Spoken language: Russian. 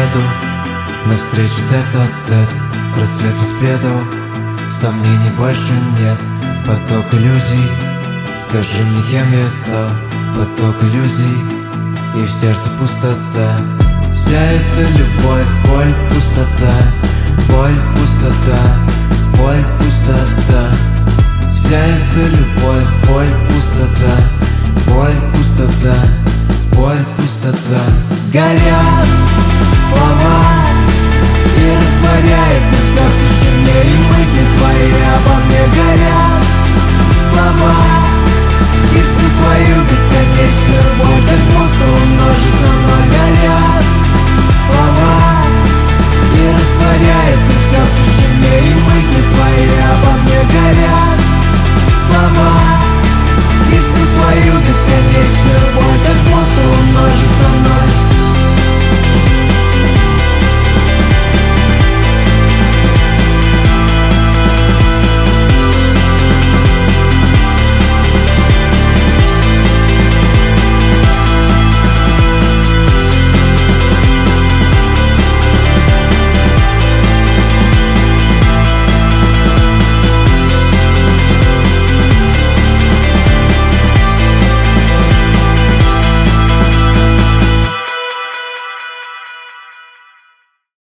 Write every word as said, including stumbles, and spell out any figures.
еду навстречу тет-а-тет. Рассвет нас предал, сомнений больше нет. Поток иллюзий, скажи мне, кем я стал. Поток иллюзий, и в сердце пустота. Вся эта любовь, боль, пустота. Боль, пустота, боль, пустота. Вся эта любовь, боль, пустота. Боль, пустота, боль, пустота. Горят слова, и растворяется все в тишине. И мысли твои обо мне горят.